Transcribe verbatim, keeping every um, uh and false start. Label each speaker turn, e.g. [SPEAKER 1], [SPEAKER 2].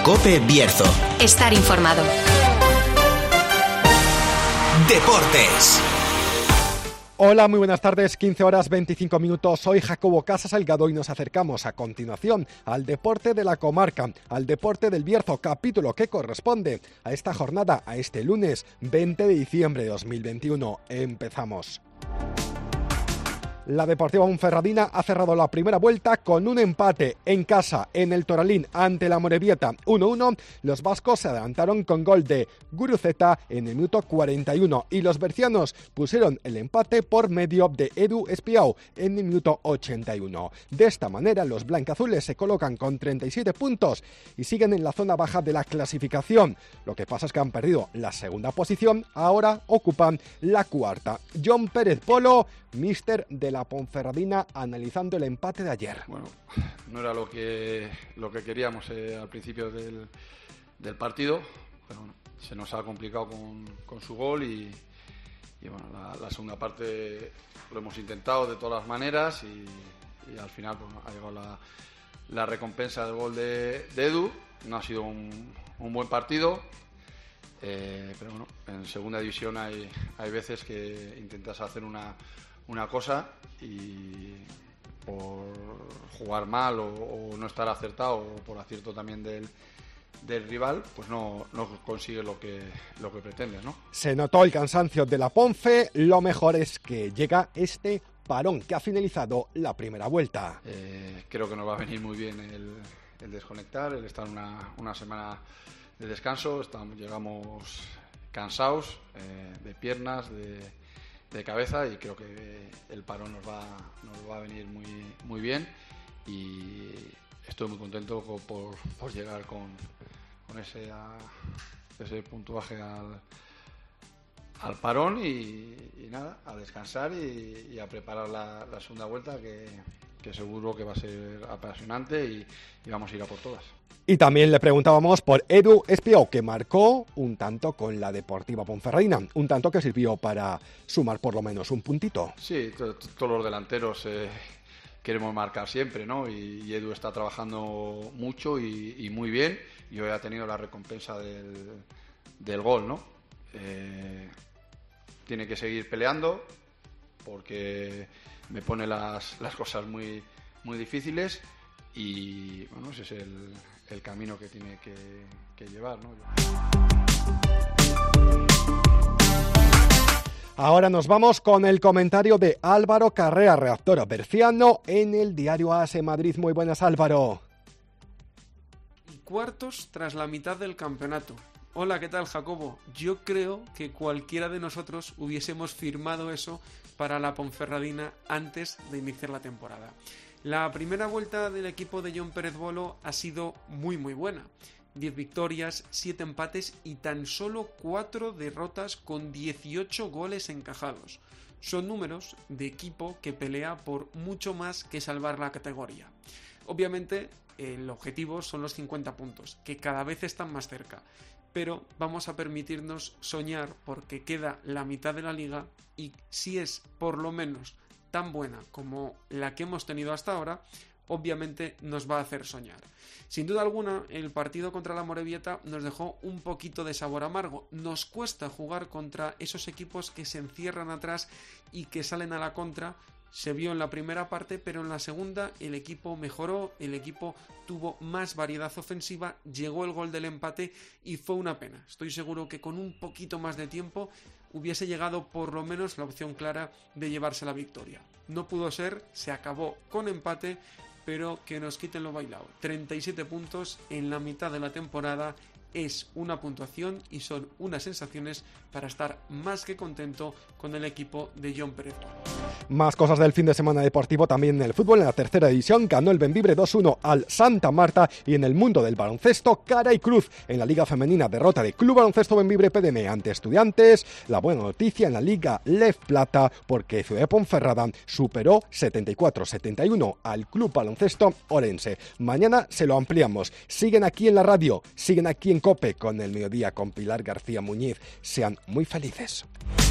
[SPEAKER 1] COPE Bierzo.
[SPEAKER 2] Estar informado.
[SPEAKER 1] Deportes.
[SPEAKER 3] Hola, muy buenas tardes, quince horas veinticinco minutos, soy Jacobo Casas Salgado y nos acercamos a continuación al deporte de la comarca, al deporte del Bierzo, capítulo que corresponde a esta jornada, a este lunes veinte de diciembre de dos mil veintiuno. Empezamos. La Deportiva Ponferradina ha cerrado la primera vuelta con un empate en casa en el Toralín ante la Amorebieta uno uno. Los vascos se adelantaron con gol de Guruceta en el minuto cuarenta y uno y los bercianos pusieron el empate por medio de Edu Espiau en el minuto ochenta y uno. De esta manera los blancazules se colocan con treinta y siete puntos y siguen en la zona baja de la clasificación. Lo que pasa es que han perdido la segunda posición, ahora ocupan la cuarta. John Pérez Polo, míster de la Ponferradina, analizando el empate de ayer.
[SPEAKER 4] Bueno, no era lo que lo que queríamos eh, al principio del, del partido, pero bueno, se nos ha complicado con, con su gol y, y bueno, la, la segunda parte lo hemos intentado de todas las maneras y, y al final pues, ha llegado la, la recompensa del gol de, de Edu. No ha sido un, un buen partido. Eh, pero bueno, en segunda división hay, hay veces que intentas hacer una una cosa y por jugar mal o, o no estar acertado o por acierto también del, del rival, pues no, no consigue lo que, lo que pretendes, ¿no?
[SPEAKER 3] Se notó el cansancio de la Ponfe, lo mejor es que llega este parón que ha finalizado la primera vuelta.
[SPEAKER 4] Eh, creo que nos va a venir muy bien el, el desconectar, el estar una, una semana de descanso. Estamos, llegamos cansados eh, de piernas, de de cabeza y creo que el parón nos va nos va a venir muy muy bien y estoy muy contento por, por llegar con, con ese a, ese puntuaje al, al parón y, y nada, a descansar y, y a preparar la, la segunda vuelta que, que seguro que va a ser apasionante y, y vamos a ir a por todas.
[SPEAKER 3] Y también le preguntábamos por Edu Espiau, que marcó un tanto con la Deportiva Ponferradina, un tanto que sirvió para sumar por lo menos un puntito.
[SPEAKER 4] Sí, t- t- todos los delanteros eh, queremos marcar siempre, ¿no? Y, y Edu está trabajando mucho y, y muy bien, y hoy ha tenido la recompensa del, del gol, ¿no? Eh, tiene que seguir peleando porque me pone las, las cosas muy, muy difíciles y, bueno, ese es el... el camino que tiene que, que llevar, ¿no?
[SPEAKER 3] Ahora nos vamos con el comentario de Álvaro Carrea, redactor berciano en el diario A S Madrid. Muy buenas, Álvaro.
[SPEAKER 5] Cuartos tras la mitad del campeonato. Hola, ¿qué tal, Jacobo? Yo creo que cualquiera de nosotros hubiésemos firmado eso para la Ponferradina antes de iniciar la temporada. La primera vuelta del equipo de John Pérez Bolo ha sido muy muy buena. diez victorias, siete empates y tan solo cuatro derrotas con dieciocho goles encajados. Son números de equipo que pelea por mucho más que salvar la categoría. Obviamente el objetivo son los cincuenta puntos, que cada vez están más cerca. Pero vamos a permitirnos soñar porque queda la mitad de la liga y si es por lo menos tan buena como la que hemos tenido hasta ahora, obviamente nos va a hacer soñar. Sin duda alguna, el partido contra la Amorebieta nos dejó un poquito de sabor amargo. Nos cuesta jugar contra esos equipos que se encierran atrás y que salen a la contra. Se vio en la primera parte, pero en la segunda el equipo mejoró, el equipo tuvo más variedad ofensiva, llegó el gol del empate y fue una pena. Estoy seguro que con un poquito más de tiempo hubiese llegado por lo menos la opción clara de llevarse la victoria. No pudo ser, se acabó con empate, pero que nos quiten lo bailado. treinta y siete puntos en la mitad de la temporada es una puntuación y son unas sensaciones para estar más que contento con el equipo de John Pérez.
[SPEAKER 3] Más cosas del fin de semana deportivo también en el fútbol. En la tercera división ganó el Bembibre dos uno al Santa Marta y en el mundo del baloncesto cara y cruz. En la Liga Femenina derrota de Club Baloncesto Bembibre P D M ante Estudiantes. La buena noticia en la Liga Lef Plata porque Ciudad de Ponferrada superó setenta y cuatro setenta y uno al Club Baloncesto Orense. Mañana se lo ampliamos. Siguen aquí en la radio, siguen aquí en COPE con el mediodía con Pilar García Muñiz. Sean muy felices.